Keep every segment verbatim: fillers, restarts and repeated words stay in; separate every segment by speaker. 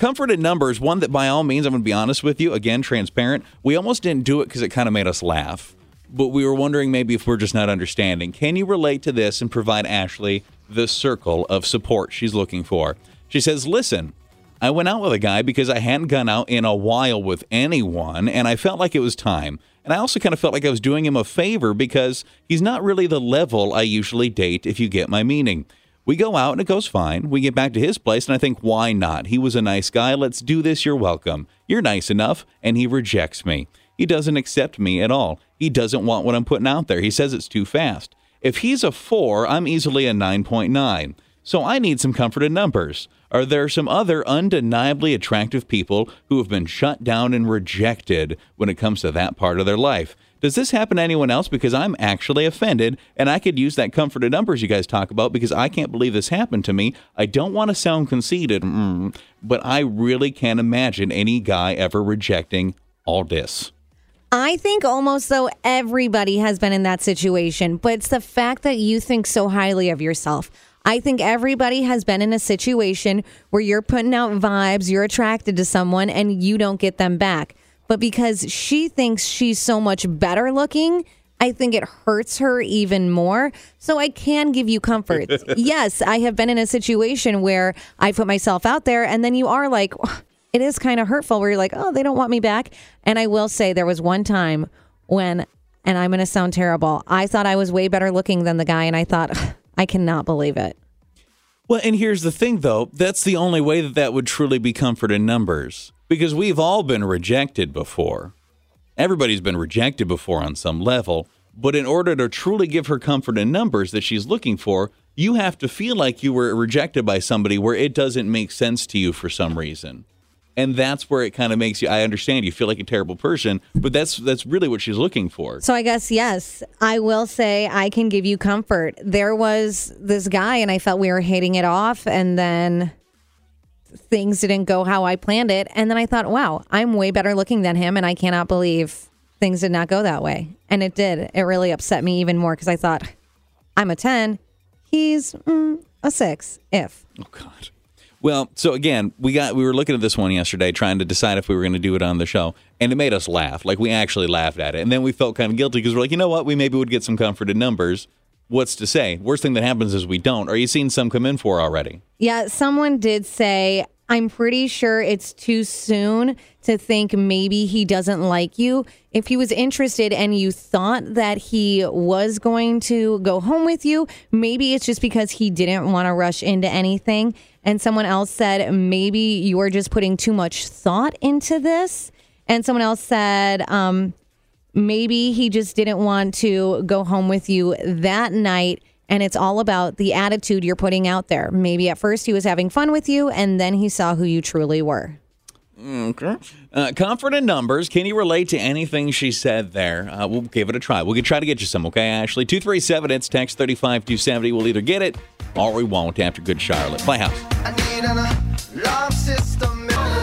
Speaker 1: comfort in numbers, one that by all means, I'm going to be honest with you, again, transparent. We almost didn't do it because it kind of made us laugh. But we were wondering maybe if we're just not understanding. Can you relate to this and provide Ashley the circle of support she's looking for? She says, listen, I went out with a guy because I hadn't gone out in a while with anyone, and I felt like it was time. And I also kind of felt like I was doing him a favor because he's not really the level I usually date, if you get my meaning. We go out and it goes fine. We get back to his place and I think, why not? He was a nice guy. Let's do this. You're welcome. You're nice enough. And he rejects me. He doesn't accept me at all. He doesn't want what I'm putting out there. He says it's too fast. If he's a four, I'm easily a nine point nine. So I need some comfort in numbers. Are there some other undeniably attractive people who have been shut down and rejected when it comes to that part of their life? Does this happen to anyone else? Because I'm actually offended, and I could use that comfort in numbers you guys talk about because I can't believe this happened to me. I don't want to sound conceited, mm, but I really can't imagine any guy ever rejecting all this.
Speaker 2: I think almost though everybody has been in that situation, but it's the fact that you think so highly of yourself. I think everybody has been in a situation where you're putting out vibes, you're attracted to someone, and you don't get them back. But because she thinks she's so much better looking, I think it hurts her even more. So I can give you comfort. Yes, I have been in a situation where I put myself out there, and then you are like, it is kind of hurtful where you're like, oh, they don't want me back. And I will say there was one time when, and I'm going to sound terrible, I thought I was way better looking than the guy, and I thought, I cannot believe it.
Speaker 1: Well, and here's the thing, though. That's the only way that that would truly be comfort in numbers. Because we've all been rejected before. Everybody's been rejected before on some level. But in order to truly give her comfort in numbers that she's looking for, you have to feel like you were rejected by somebody where it doesn't make sense to you for some reason. And that's where it kind of makes you, I understand you feel like a terrible person, but that's that's really what she's looking for.
Speaker 2: So I guess, yes, I will say I can give you comfort. There was this guy and I felt we were hitting it off and then things didn't go how I planned it. And then I thought, wow, I'm way better looking than him and I cannot believe things did not go that way. And it did. It really upset me even more because I thought, I'm a ten, he's mm, a six, if.
Speaker 1: Oh, God. Well, so again, we got we were looking at this one yesterday, trying to decide if we were going to do it on the show, and it made us laugh. Like, we actually laughed at it. And then we felt kind of guilty because we're like, you know what? We maybe would get some comfort in numbers. What's to say? Worst thing that happens is we don't. Are you seeing some come in for already?
Speaker 2: Yeah, someone did say, I'm pretty sure it's too soon to think maybe he doesn't like you. If he was interested and you thought that he was going to go home with you, maybe it's just because he didn't want to rush into anything. And someone else said, maybe you're just putting too much thought into this. And someone else said, um, maybe he just didn't want to go home with you that night. And it's all about the attitude you're putting out there. Maybe at first he was having fun with you, and then he saw who you truly were.
Speaker 1: Okay. Uh, comfort in numbers. Can you relate to anything she said there? Uh, we'll give it a try. We'll try to get you some, okay, Ashley? two three seven, it's text thirty-five two seventy. We'll either get it or we won't after Good Charlotte. Playhouse. I need an alarm system.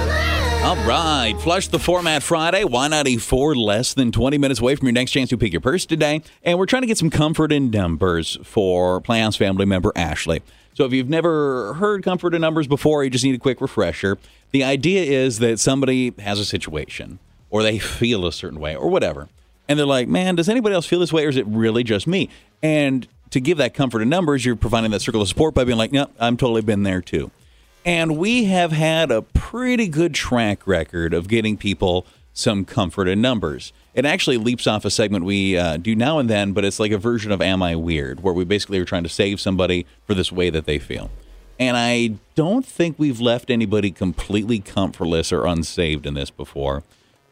Speaker 1: All right. Flush the Format Friday. Y ninety-four, less than twenty minutes away from your next chance to pick your purse today. And we're trying to get some comfort in numbers for Playhouse family member Ashley. So if you've never heard comfort in numbers before, you just need a quick refresher. The idea is that somebody has a situation or they feel a certain way or whatever. And they're like, man, does anybody else feel this way or is it really just me? And to give that comfort in numbers, you're providing that circle of support by being like, no, I'm totally been there too. And we have had a pretty good track record of getting people some comfort in numbers. It actually leaps off a segment we uh, do now and then, but it's like a version of Am I Weird, where we basically are trying to save somebody for this way that they feel. And I don't think we've left anybody completely comfortless or unsaved in this before,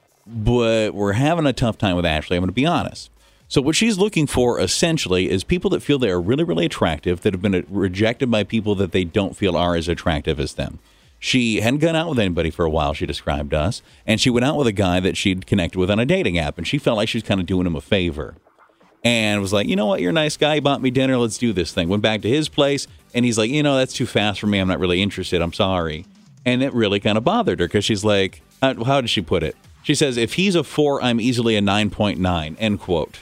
Speaker 1: but we're having a tough time with Ashley, I'm going to be honest. So what she's looking for, essentially, is people that feel they are really, really attractive, that have been rejected by people that they don't feel are as attractive as them. She hadn't gone out with anybody for a while, she described us, and she went out with a guy that she'd connected with on a dating app, and she felt like she was kind of doing him a favor. And was like, you know what, you're a nice guy, you bought me dinner, let's do this thing. Went back to his place, and he's like, you know, that's too fast for me, I'm not really interested, I'm sorry. And it really kind of bothered her, because she's like, how, how did she put it? She says, if he's a four, I'm easily a nine point nine, end quote.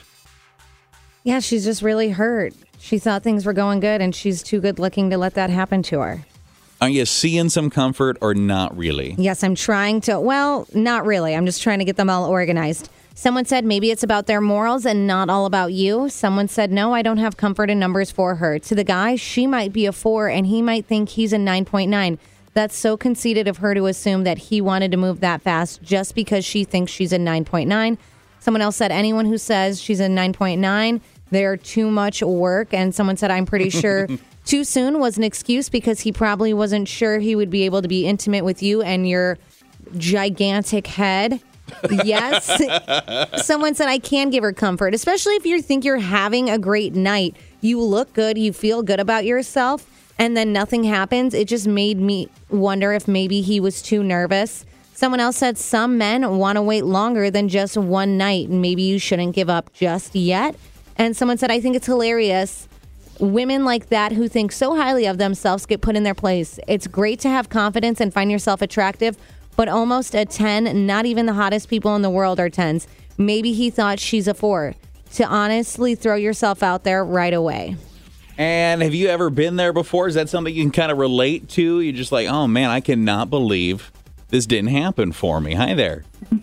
Speaker 2: Yeah, she's just really hurt. She thought things were going good, and she's too good looking to let that happen to her.
Speaker 1: Are you seeing some comfort or not really?
Speaker 2: Yes, I'm trying to. Well, not really. I'm just trying to get them all organized. Someone said maybe it's about their morals and not all about you. Someone said, no, I don't have comfort in numbers for her. To the guy, she might be a four and he might think he's a nine point nine. That's so conceited of her to assume that he wanted to move that fast just because she thinks she's a nine point nine. Someone else said, anyone who says she's a nine point nine, they're too much work. And someone said, I'm pretty sure too soon was an excuse because he probably wasn't sure he would be able to be intimate with you and your gigantic head. Yes. Someone said, I can give her comfort, especially if you think you're having a great night. You look good. You feel good about yourself. And then nothing happens. It just made me wonder if maybe he was too nervous. Someone else said some men want to wait longer than just one night. And maybe you shouldn't give up just yet. And someone said, I think it's hilarious. Women like that who think so highly of themselves get put in their place. It's great to have confidence and find yourself attractive. But almost a ten, not even the hottest people in the world are tens. Maybe he thought she's a four. To honestly throw yourself out there right away.
Speaker 1: And have you ever been there before? Is that something you can kind of relate to? You're just like, oh, man, I cannot believe this didn't happen for me. Hi there.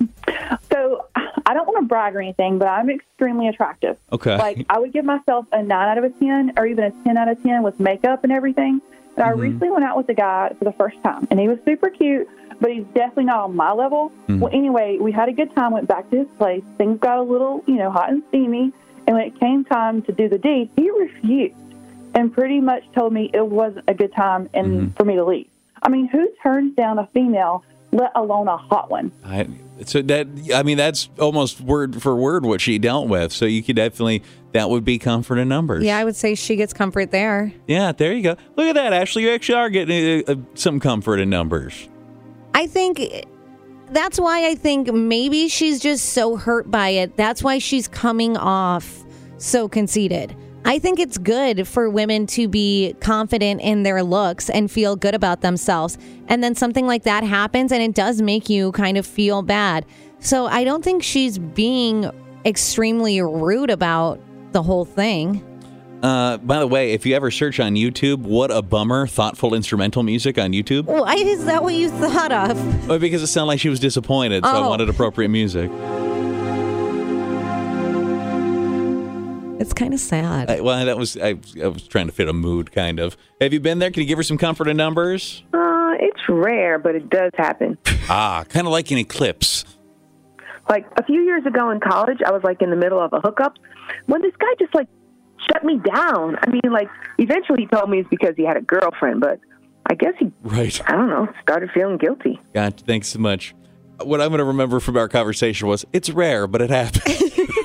Speaker 3: So I don't want to brag or anything, but I'm extremely attractive.
Speaker 1: Okay.
Speaker 3: Like, I would give myself a nine out of a ten or even a ten out of ten with makeup and everything. But mm-hmm. I recently went out with a guy for the first time, and he was super cute, but he's definitely not on my level. Mm-hmm. Well, anyway, we had a good time, went back to his place. Things got a little, you know, hot and steamy. And when it came time to do the deed, he refused and pretty much told me it wasn't a good time and mm-hmm. for me to leave. I mean, who turns down a female, let alone a hot one?
Speaker 1: I, so that, I mean, that's almost word for word what she dealt with. So you could definitely, that would be comfort in numbers.
Speaker 2: Yeah, I would say she gets comfort there.
Speaker 1: Yeah, there you go. Look at that, Ashley. You actually are getting uh, some comfort in numbers.
Speaker 2: I think that's why I think maybe she's just so hurt by it. That's why she's coming off so conceited. I think it's good for women to be confident in their looks and feel good about themselves. And then something like that happens and it does make you kind of feel bad. So I don't think she's being extremely rude about the whole thing.
Speaker 1: Uh, by the way, if you ever search on YouTube, What a Bummer, thoughtful instrumental music on YouTube.
Speaker 2: Why is that what you thought of?
Speaker 1: Well, because it sounded like she was disappointed, so oh. I wanted appropriate music.
Speaker 2: It's kind of sad.
Speaker 1: I, well, that was I, I was trying to fit a mood, kind of. Have you been there? Can you give her some comfort in numbers?
Speaker 4: Uh, it's rare, but it does happen.
Speaker 1: Ah, kind of like an eclipse.
Speaker 4: Like a few years ago in college, I was like in the middle of a hookup when this guy just like shut me down. I mean, like eventually he told me it's because he had a girlfriend, but I guess he,
Speaker 1: right.
Speaker 4: I don't know, started feeling guilty.
Speaker 1: God, thanks so much. What I'm going to remember from our conversation was, it's rare, but it happens.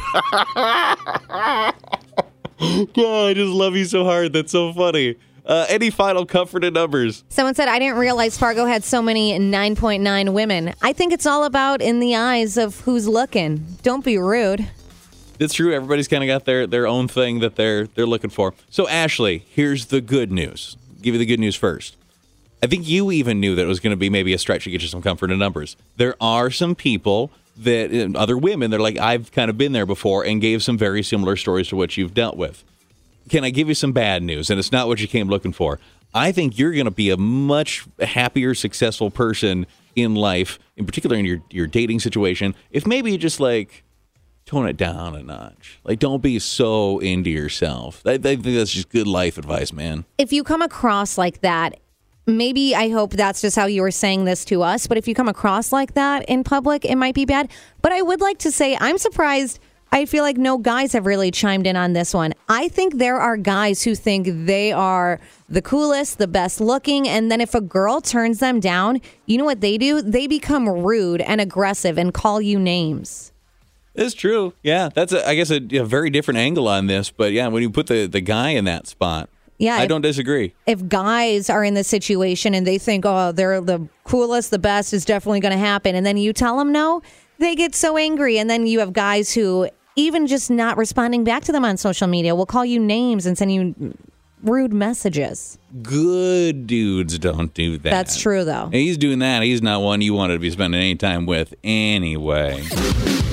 Speaker 1: God, I just love you so hard. That's so funny. Uh, any final comfort in numbers?
Speaker 2: Someone said, I didn't realize Fargo had so many nine point nine women. I think it's all about in the eyes of who's looking. Don't be rude.
Speaker 1: It's true. Everybody's kind of got their, their own thing that they're they're looking for. So, Ashley, here's the good news. I'll give you the good news first. I think you even knew that it was going to be maybe a stretch to get you some comfort in numbers. There are some people that, other women, they're like, I've kind of been there before and gave some very similar stories to what you've dealt with. Can I give you some bad news? And it's not what you came looking for. I think you're going to be a much happier, successful person in life, in particular in your, your dating situation, if maybe you just like tone it down a notch. Like, don't be so into yourself. I, I think that's just good life advice, man.
Speaker 2: If you come across like that, maybe I hope that's just how you were saying this to us, but if you come across like that in public, it might be bad. But I would like to say I'm surprised. I feel like no guys have really chimed in on this one. I think there are guys who think they are the coolest, the best looking, and then if a girl turns them down, you know what they do? They become rude and aggressive and call you names.
Speaker 1: It's true. Yeah, that's, a, I guess, a, a very different angle on this. But yeah, when you put the, the guy in that spot, yeah, I if, don't disagree.
Speaker 2: If guys are in this situation and they think, oh, they're the coolest, the best is definitely going to happen, and then you tell them no, they get so angry. And then you have guys who, even just not responding back to them on social media, will call you names and send you rude messages.
Speaker 1: Good dudes don't do that.
Speaker 2: That's true, though.
Speaker 1: He's doing that. He's not one you wanted to be spending any time with anyway.